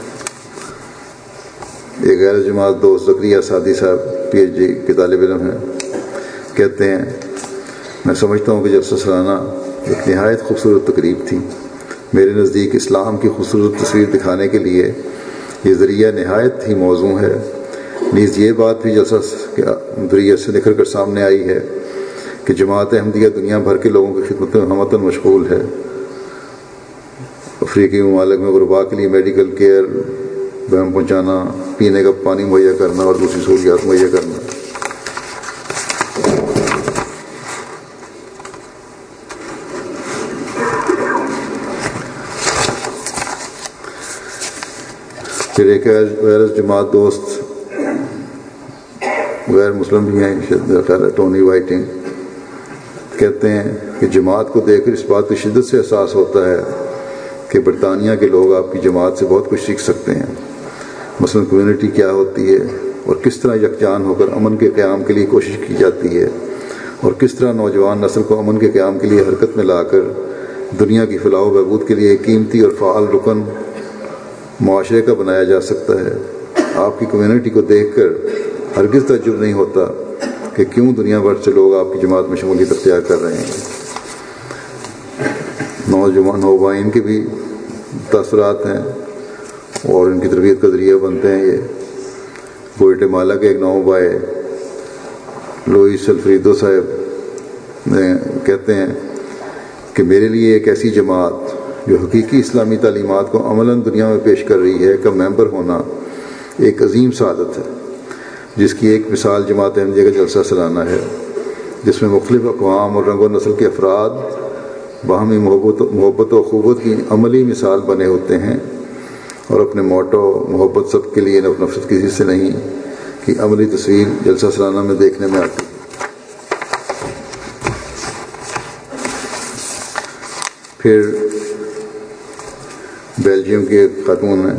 ایک غیر جماعت دوست زکریا سعدی صاحب PhD کے طالب علم ہیں. کہتے ہیں میں سمجھتا ہوں کہ جلسہ سالانہ ایک نہایت خوبصورت تقریب تھی. میرے نزدیک اسلام کی خوبصورت تصویر دکھانے کے لیے یہ ذریعہ نہایت ہی موزوں ہے. نیز یہ بات بھی جلسہ کے ذریعے سے نکھر کر سامنے آئی ہے کہ جماعت احمدیہ دنیا بھر کے لوگوں کی خدمت میں ہمتاً مشغول ہے. افریقی ممالک میں غرباء کے لیے میڈیکل کیئر بہم پہنچانا، پینے کا پانی مہیا کرنا اور دوسری سہولیات مہیا کرنا. پھر ایک غیر جماعت دوست غیر مسلم بھی ہیں، ٹونی وائٹنگ، کہتے ہیں کہ جماعت کو دیکھ کر اس بات کی شدت سے احساس ہوتا ہے کہ برطانیہ کے لوگ آپ کی جماعت سے بہت کچھ سیکھ سکتے ہیں. مثلا کمیونٹی کیا ہوتی ہے اور کس طرح یکجان ہو کر امن کے قیام کے لیے کوشش کی جاتی ہے، اور کس طرح نوجوان نسل کو امن کے قیام کے لیے حرکت میں لا کر دنیا کی فلاح و بہبود کے لیے ایک قیمتی اور فعال رکن معاشرے کا بنایا جا سکتا ہے. آپ کی کمیونٹی کو دیکھ کر ہرگز تعجب نہیں ہوتا کہ کیوں دنیا بھر سے لوگ آپ کی جماعت میں شمولیت اختیار کر رہے ہیں. نوجوان نوبائن کے بھی تاثرات ہیں اور ان کی تربیت کا ذریعہ بنتے ہیں. یہ گواٹیمالا کے ایک نوبائے لوئس الفریدو صاحب کہتے ہیں کہ میرے لیے ایک ایسی جماعت جو حقیقی اسلامی تعلیمات کو عملاً دنیا میں پیش کر رہی ہے کا ممبر ہونا ایک عظیم سعادت ہے، جس کی ایک مثال جماعت احمدیہ کا جلسہ سالانہ ہے، جس میں مختلف اقوام اور رنگ و نسل کے افراد باہمی محبت و اخوت کی عملی مثال بنے ہوتے ہیں اور اپنے موٹو محبت سب کے لیے نفرت کسی سے نہیں کی عملی تصویر جلسہ سالانہ میں دیکھنے میں آتی ہے. پھر بیلجیم کی ایک خاتون ہیں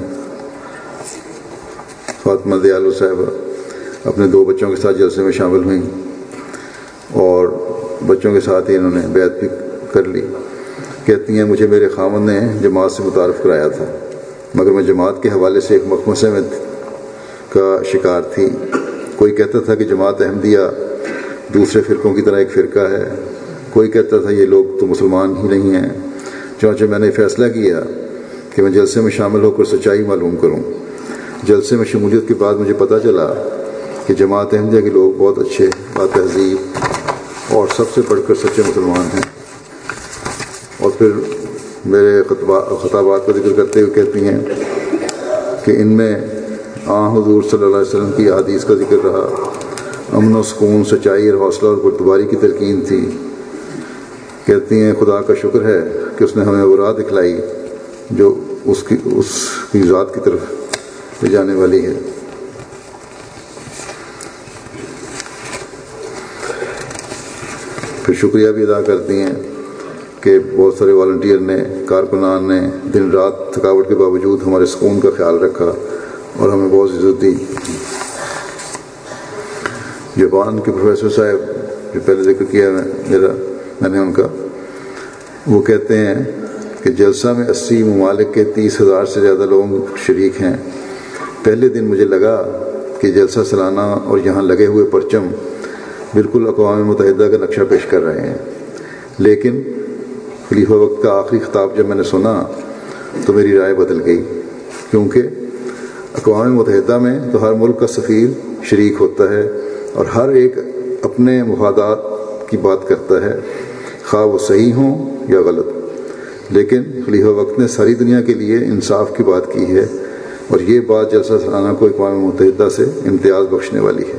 فاطمہ دیالو صاحبہ، اپنے 2 بچوں کے ساتھ جلسے میں شامل ہوئیں اور بچوں کے ساتھ ہی انہوں نے بیعت بھی کر لی. کہتی ہیں مجھے میرے خاوند نے جماعت سے متعارف کرایا تھا، مگر میں جماعت کے حوالے سے ایک مخمصے میں کا شکار تھی. کوئی کہتا تھا کہ جماعت احمدیہ دوسرے فرقوں کی طرح ایک فرقہ ہے، کوئی کہتا تھا یہ لوگ تو مسلمان ہی نہیں ہیں. چنانچہ میں نے فیصلہ کیا کہ میں جلسے میں شامل ہو کر سچائی معلوم کروں. جلسے میں شمولیت کے بعد مجھے پتہ چلا کہ جماعت احمدیہ کے لوگ بہت اچھے، با تہذیب اور سب سے بڑھ کر سچے مسلمان ہیں. اور پھر میرے خطابات کا ذکر کرتے ہوئے کہتی ہیں کہ ان میں حضور صلی اللہ علیہ وسلم کی احادیث کا ذکر رہا، امن و سکون، سچائی اور حوصلہ اور بردباری کی تلقین تھی. کہتی ہیں خدا کا شکر ہے کہ اس نے ہمیں وہ راہ دکھلائی جو اس کی ذات کی طرف لے جانے والی ہے. پھر شکریہ بھی ادا کرتی ہیں کہ بہت سارے والنٹیئر نے، کارکنان نے دن رات تھکاوٹ کے باوجود ہمارے سکون کا خیال رکھا اور ہمیں بہت عزت دی. جاپان کے پروفیسر صاحب جو پہلے ذکر کیا میں نے ان کا، وہ کہتے ہیں کہ جلسہ میں 80 ممالک کے 30,000 سے زیادہ لوگ شریک ہیں. پہلے دن مجھے لگا کہ جلسہ سالانہ اور یہاں لگے ہوئے پرچم بالکل اقوام متحدہ کا نقشہ پیش کر رہے ہیں، لیکن خلیفہ وقت کا آخری خطاب جب میں نے سنا تو میری رائے بدل گئی، کیونکہ اقوام متحدہ میں تو ہر ملک کا سفیر شریک ہوتا ہے اور ہر ایک اپنے مفادات کی بات کرتا ہے، خواہ وہ صحیح ہوں یا غلط. لیکن خلیفہ وقت نے ساری دنیا کے لیے انصاف کی بات کی ہے، اور یہ بات جلسہ سالانہ کو اقوام متحدہ سے امتیاز بخشنے والی ہے.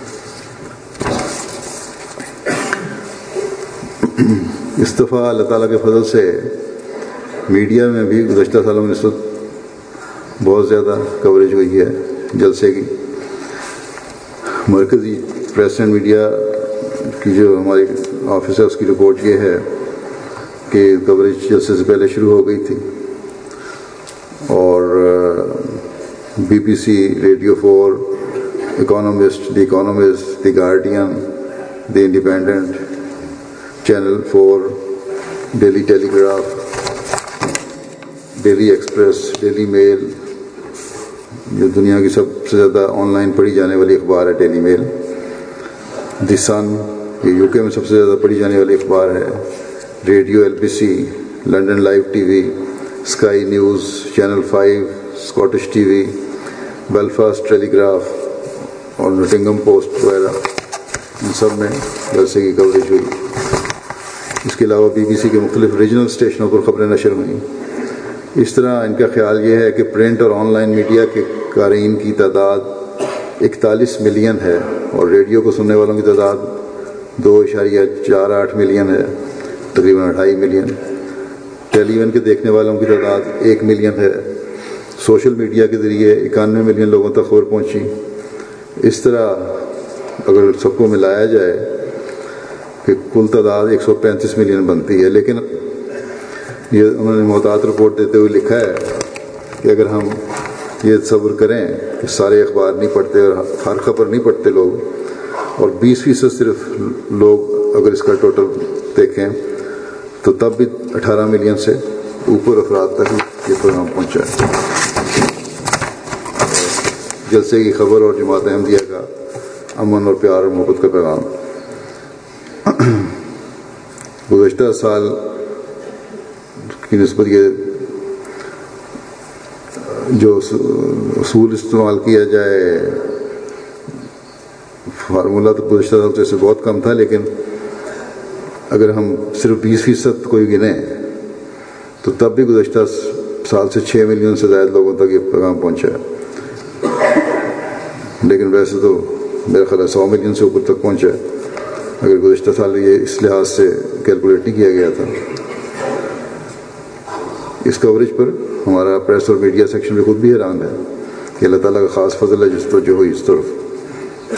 اس دفعہ اللہ تعالیٰ کے فضل سے میڈیا میں بھی گزشتہ سالوں میں نسبت بہت زیادہ کوریج ہوئی ہے جلسے کی. مرکزی پریس اینڈ میڈیا کی جو ہماری آفس ہے اس کی رپورٹ یہ ہے کہ کوریج جلسے سے پہلے شروع ہو گئی تھی اور BBC, Radio 4, Economist, the Economist, the Guardian, the Independent, Channel 4, Daily Telegraph, Daily Express, Daily Mail, جو دنیا کی سب سے زیادہ آن لائن پڑھی جانے والی اخبار ہے ڈیلی میل, دی سن, یہ UK میں سب سے زیادہ پڑھی جانے والی اخبار ہے, Radio LBC, London Live TV, Sky News, Channel 5, Scottish TV, Belfast Telegraph اور نوٹنگھم پوسٹ وغیرہ, ان سب میں جلسے کی کوریج ہوئی. اس کے علاوہ BBC کے مختلف ریجنل اسٹیشنوں پر خبریں نشر ہوئیں. اس طرح ان کا خیال یہ ہے کہ پرنٹ اور آن لائن میڈیا کے قارئین کی تعداد 41 ملین ہے اور ریڈیو کو سننے والوں کی تعداد 2.48 ملین ہے, تقریباً 2.5 ملین. ٹیلی ویژن کے دیکھنے والوں کی تعداد 1 ملین ہے. سوشل میڈیا کے ذریعے 91 ملین لوگوں تک خبر پہنچی. اس طرح اگر سب کو ملایا جائے کہ کل تعداد 135 ملین بنتی ہے. لیکن یہ انہوں نے محتاط رپورٹ دیتے ہوئے لکھا ہے کہ اگر ہم یہ تصور کریں کہ سارے اخبار نہیں پڑھتے اور ہر خبر نہیں پڑھتے لوگ اور 20% صرف لوگ اگر اس کا ٹوٹل دیکھیں تو تب بھی 18 ملین سے اوپر افراد تک یہ پیغام پہنچا ہے. جلسے کی خبر اور جماعت احمدیہ کا امن اور پیار اور محبت کا پیغام. گزشتہ سال کی نسبت یہ جو اصول استعمال کیا جائے فارمولہ تو گزشتہ سال سے بہت کم تھا, لیکن اگر ہم صرف 20% کوئی گنیں تو تب بھی گزشتہ سال سے 6 ملین سے زائد لوگوں تک یہ پیغام پہنچا ہے. لیکن ویسے تو میرا خیال ہے 100 ملین سے اوپر تک پہنچا ہے اگر گزشتہ سال یہ اس لحاظ سے کیلکولیٹ نہیں کیا گیا تھا. اس کوریج پر ہمارا پریس اور میڈیا سیکشن بھی خود بھی حیران ہے کہ اللہ تعالیٰ کا خاص فضل ہے جس توجہ ہوئی اس طرف.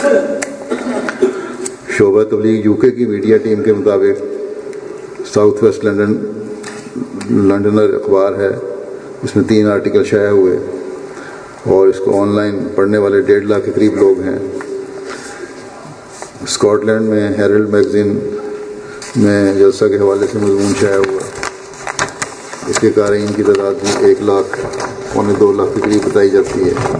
شعبہ تبلیغ UK کی میڈیا ٹیم کے مطابق ساؤتھ ویسٹ لنڈنر اخبار ہے, اس میں 3 آرٹیکل شائع ہوئے اور اس کو آن لائن پڑھنے والے 1.5 لاکھ کے قریب لوگ ہیں. اسکاٹ لینڈ میں ہیرلڈ میگزین میں جلسہ کے حوالے سے مضمون شائع ہوا. اس کے قارئین کی تعداد بھی 1 لاکھ پونے 2 لاکھ کے قریب بتائی جاتی ہے.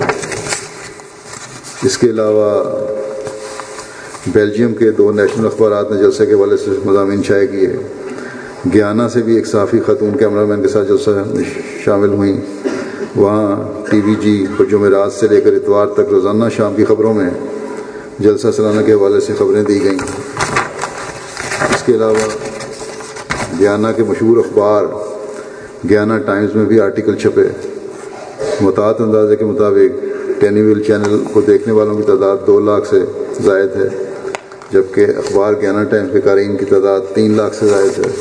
اس کے علاوہ بیلجیم کے 2 نیشنل اخبارات نے جلسے کے حوالے سے مضامین شائع کیے. گیانا سے بھی ایک صحافی خاتون کیمرہ مین کے ساتھ جلسہ شامل ہوئیں. وہاں TVG اور جمعرات سے لے کر اتوار تک روزانہ شام کی خبروں میں جلسہ سالانہ کے حوالے سے خبریں دی گئیں. اس کے علاوہ گیانا کے مشہور اخبار گیانا ٹائمز میں بھی آرٹیکل چھپے. محتاط اندازے کے مطابق ٹینی ویل چینل کو دیکھنے والوں کی تعداد 2 لاکھ سے زائد ہے, جبکہ اخبار گیانا ٹائمز کے قارئین کی تعداد 3 لاکھ سے زائد ہے.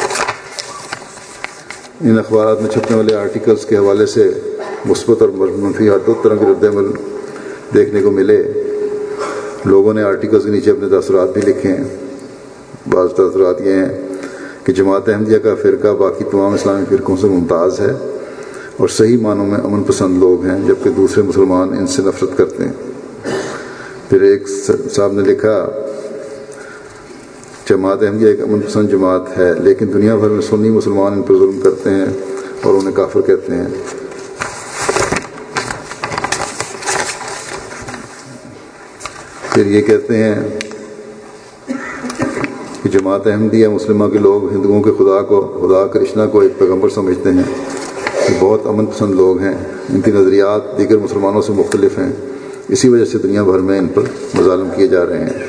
ان اخبارات میں چھپنے والے آرٹیکلز کے حوالے سے مثبت اور منفی ہر 2 طرح کے رد عمل دیکھنے کو ملے. لوگوں نے آرٹیکلز کے نیچے اپنے تاثرات بھی لکھے ہیں. بعض تاثرات یہ ہیں کہ جماعت احمدیہ کا فرقہ باقی تمام اسلامی فرقوں سے ممتاز ہے اور صحیح معنوں میں امن پسند لوگ ہیں, جبکہ دوسرے مسلمان ان سے نفرت کرتے ہیں. پھر ایک صاحب نے لکھا جماعت احمدیہ ایک امن پسند جماعت ہے, لیکن دنیا بھر میں سنی مسلمان ان پر ظلم کرتے ہیں اور انہیں کافر کہتے ہیں. پھر یہ کہتے ہیں کہ جماعت احمدیہ مسلمہ کے لوگ ہندوؤں کے خدا کرشنا کو ایک پیغمبر سمجھتے ہیں. یہ بہت امن پسند لوگ ہیں. ان کی نظریات دیگر مسلمانوں سے مختلف ہیں, اسی وجہ سے دنیا بھر میں ان پر مظالم کیے جا رہے ہیں.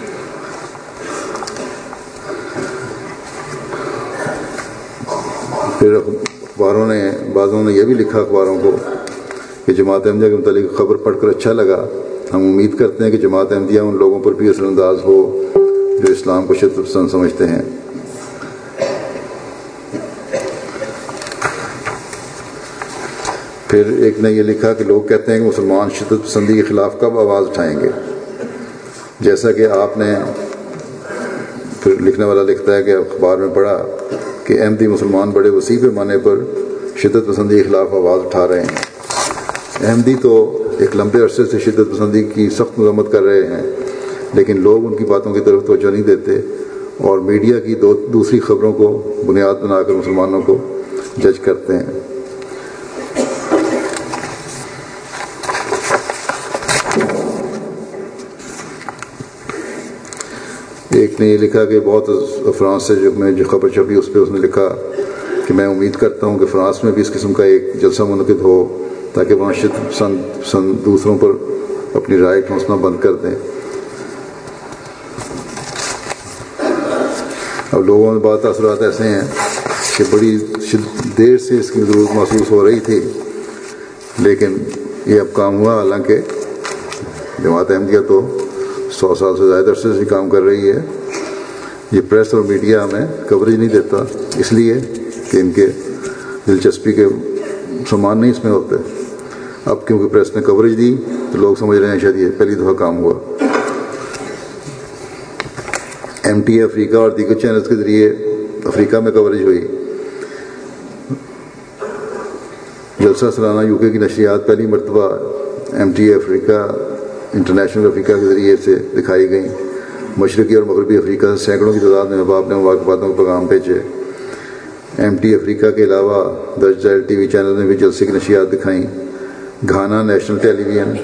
پھر بعضوں نے یہ بھی لکھا اخباروں کو کہ جماعت احمدیہ کے متعلق خبر پڑھ کر اچھا لگا. ہم امید کرتے ہیں کہ جماعت احمدیہ ان لوگوں پر بھی اثر انداز ہو جو اسلام کو شدت پسند سمجھتے ہیں. پھر ایک نے یہ لکھا کہ لوگ کہتے ہیں کہ مسلمان شدت پسندی کے خلاف کب آواز اٹھائیں گے. جیسا کہ آپ نے پھر لکھنے والا لکھتا ہے کہ اخبار میں پڑھا کہ احمدی مسلمان بڑے وسیع پیمانے پر شدت پسندی کے خلاف آواز اٹھا رہے ہیں۔ احمدی تو ایک لمبے عرصے سے شدت پسندی کی سخت مذمت کر رہے ہیں، لیکن لوگ ان کی باتوں کی طرف توجہ نہیں دیتے اور میڈیا کی دوسری خبروں کو بنیاد بنا کر مسلمانوں کو جج کرتے ہیں۔ ایک نے یہ لکھا کہ بہت فرانس سے جو خبر چھپی اس پہ اس نے لکھا کہ میں امید کرتا ہوں کہ فرانس میں بھی اس قسم کا ایک جلسہ منعقد ہو تاکہ وہاں شدت پسند دوسروں پر اپنی رائے ٹھونسنا بند کر دیں۔ اب لوگوں میں بات اثرات ایسے ہیں کہ بڑی دیر سے اس کی ضرورت محسوس ہو رہی تھی، لیکن یہ اب کام ہوا، حالانکہ جماعت احمدیہ تو 100 سال سے زائد عرصے سے کام کر رہی ہے۔ یہ پریس اور میڈیا ہمیں کوریج نہیں دیتا، اس لیے کہ ان کے دلچسپی کے سامان نہیں اس میں ہوتے۔ اب کیونکہ پریس نے کوریج دی تو لوگ سمجھ رہے ہیں شاید یہ پہلی دفعہ کام ہوا۔ ایم ٹی افریقہ اور دیگر چینلز کے ذریعے افریقہ میں کوریج ہوئی۔ جلسہ سالانہ یو کے کی نشریات پہلی مرتبہ ایم ٹی افریقہ انٹرنیشنل افریقہ کے ذریعے سے دکھائی گئیں۔ مشرقی اور مغربی افریقہ سے سینکڑوں کی تعداد میں احباب نے مبارکبادوں کے پیغام بھیجے۔ ایم ٹی افریقہ کے علاوہ درج ذیل ٹی وی چینل نے بھی جلسے کی نشریات دکھائیں۔ Ghana National Television,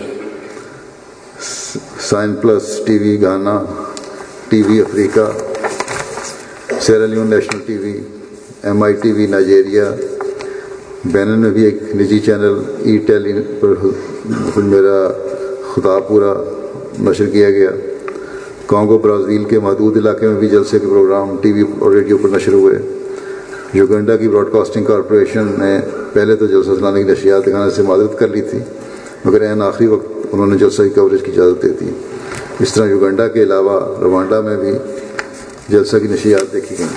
Sign Plus T V Ghana, T V افریقہ، Sierra Leone National T V, M I T V Nigeria, Benin میں بھی ایک نجی چینل ای ٹیلی پر میرا خطاب پورا نشر کیا گیا۔ کانگو برازیل کے محدود علاقے میں بھی جلسے کے پروگرام ٹی وی اور ریڈیو پر نشر ہوئے۔ یوگنڈا کی براڈ کاسٹنگ کارپوریشن نے پہلے تو جلسہ سالانہ کی نشریات دکھانے سے معذرت کر لی تھی، مگر عین آخری وقت انہوں نے جلسہ کی کوریج کی اجازت دے دی۔ اس طرح یوگنڈا کے علاوہ روانڈا میں بھی جلسہ کی نشریات دیکھی گئیں۔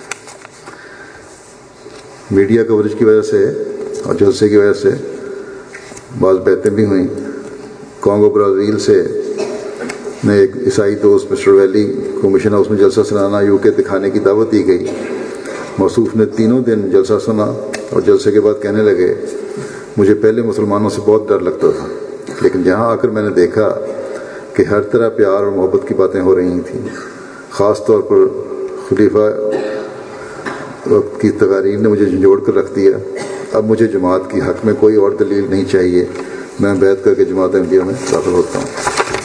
میڈیا کوریج کی وجہ سے اور جلسے کی وجہ سے بعض باتیں بھی ہوئیں۔ کانگو برازیل سے نے ایک عیسائی دوست مسٹر ویلی کو مشن ہاؤس میں جلسہ سالانہ یو کے دکھانے کی دعوت دی گئی۔ موصوف نے تینوں دن جلسہ سنا اور جلسے کے بعد کہنے لگے، مجھے پہلے مسلمانوں سے بہت ڈر لگتا تھا، لیکن یہاں آ کر میں نے دیکھا کہ ہر طرح پیار اور محبت کی باتیں ہو رہی تھیں۔ خاص طور پر خلیفہ وقت کی تقاریر نے مجھے جھنجھوڑ کر رکھ دیا۔ اب مجھے جماعت کی حق میں کوئی اور دلیل نہیں چاہیے، میں بیعت کر کے جماعت احمدیہ میں داخل ہوتا ہوں۔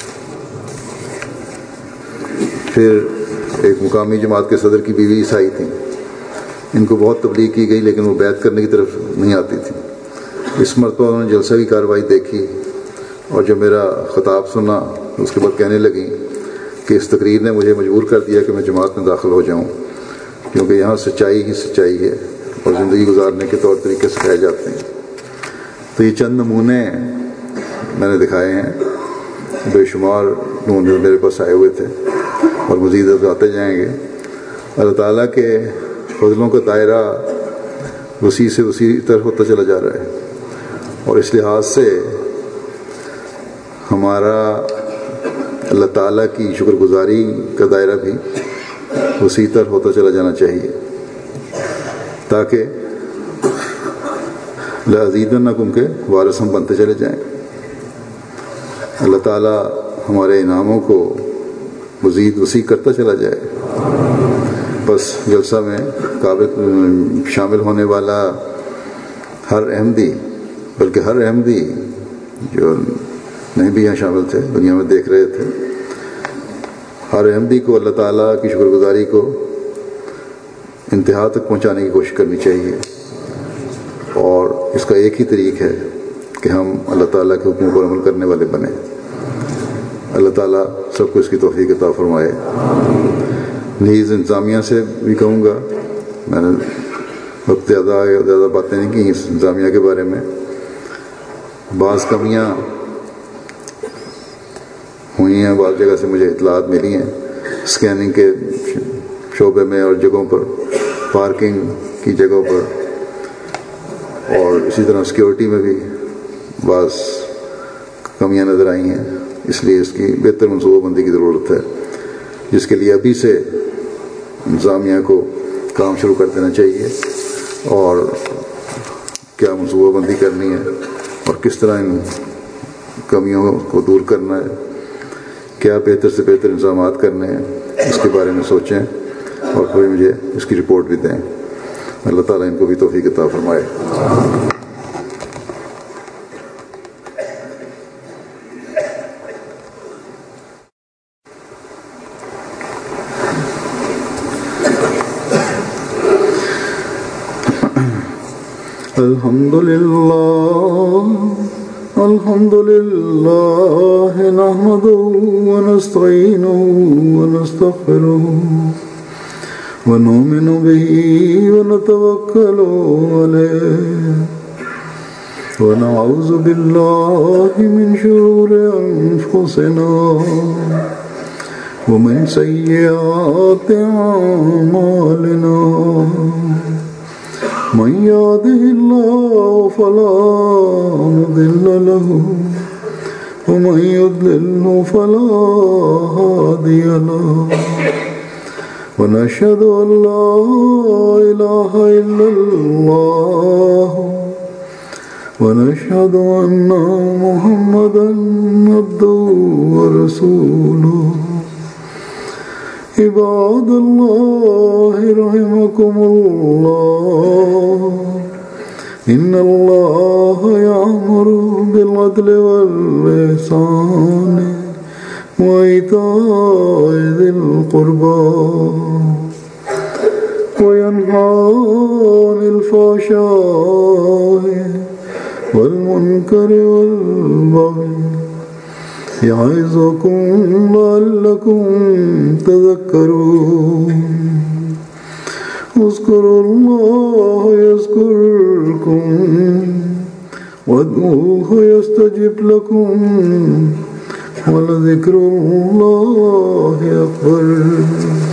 پھر ایک مقامی جماعت کے صدر کی بیوی عیسائی تھیں۔ ان کو بہت تبلیغ کی گئی لیکن وہ بیعت کرنے کی طرف نہیں آتی تھی۔ اس مرتبہ انہوں نے جلسہ کی کارروائی دیکھی اور جب میرا خطاب سنا اس کے بعد کہنے لگیں کہ اس تقریر نے مجھے مجبور کر دیا کہ میں جماعت میں داخل ہو جاؤں، کیونکہ یہاں سچائی ہی سچائی ہے اور زندگی گزارنے کے طور طریقے سکھائے جاتے ہیں۔ تو یہ چند نمونے میں نے دکھائے ہیں، بے شمار نمونے میرے پاس آئے ہوئے تھے اور مزید آتے جائیں گے۔ اللہ تعالیٰ کے فضلوں کا دائرہ وسیع سے وسیع تر ہوتا چلا جا رہا ہے اور اس لحاظ سے ہمارا اللہ تعالیٰ کی شکر گزاری کا دائرہ بھی وسیع تر ہوتا چلا جانا چاہیے، تاکہ لَأَزِيدَنَّكُمْ کے وارث ہم بنتے چلے جائیں۔ اللہ تعالیٰ ہمارے انعاموں کو مزید وسیع کرتا چلا جائے۔ بس جلسہ میں شامل ہونے والا ہر احمدی، بلکہ ہر احمدی جو نہیں بھی یہاں شامل تھے، دنیا میں دیکھ رہے تھے، ہر احمدی کو اللہ تعالیٰ کی شکر گزاری کو انتہا تک پہنچانے کی کوشش کرنی چاہیے، اور اس کا ایک ہی طریق ہے کہ ہم اللہ تعالیٰ کے حکموں پر عمل کرنے والے بنیں۔ اللہ تعالیٰ سب کو اس کی توفیق عطا فرمائے۔ نیز انتظامیہ سے بھی کہوں گا، میں نے وقت زیادہ باتیں نہیں کی اس انتظامیہ کے بارے میں، بعض کمیاں ہوئی ہیں، بعض جگہ سے مجھے اطلاعات ملی ہیں اسکیننگ کے شعبے میں اور جگہوں پر، پارکنگ کی جگہوں پر، اور اسی طرح سیکیورٹی میں بھی بعض کمیاں نظر آئی ہیں۔ اس لیے اس کی بہتر منصوبہ بندی کی ضرورت ہے، جس کے لیے ابھی سے इंतज़ामिया को काम शुरू कर देना चाहिए और क्या मनसूबाबंदी करनी है और किस तरह इन कमियों को दूर करना है, क्या बेहतर से बेहतर इंतज़ामात करने हैं, इसके बारे में सोचें और फिर मुझे इसकी रिपोर्ट भी दें। अल्लाह ताला इनको भी तौफीक अता फरमाए। अल्हम्दुलिल्लाह नहमदुहु व नस्तईनुहु व नस्तगफिरुहु व नुमिनु बिही व नतवक्कलु अलैहि व नऊज़ु बिल्लाहि मिन शुरूरि अनफुसिना व मिन सय्यिआति अअमालिना। मन यहदिहिल्लाहु फला मुदिल्ल लहु व मन युद्लिल्हु फला हादिय लहु व नशहदु अन ला इलाहा इल्लल्लाह व नशहदु अन्ना मुहम्मदन अब्दुहु व रसूलुहु। इबादल्लाहि रहिमकुमुल्लाह इन्नल्लाह यअमुरु बिल अदलि वल इहसानि व इताइ ज़िल क़ुर्बा व यन्हा अनिल फ़हशाइ वल मुनकरि वल बग़य यअज़ुकुम लअल्लकुम तज़क्करून। उज़्कुरुल्लाह यज़्कुरकुम वद्ऊहु यस्तजिब लकुम व लज़िक्रुल्लाहि अकबर।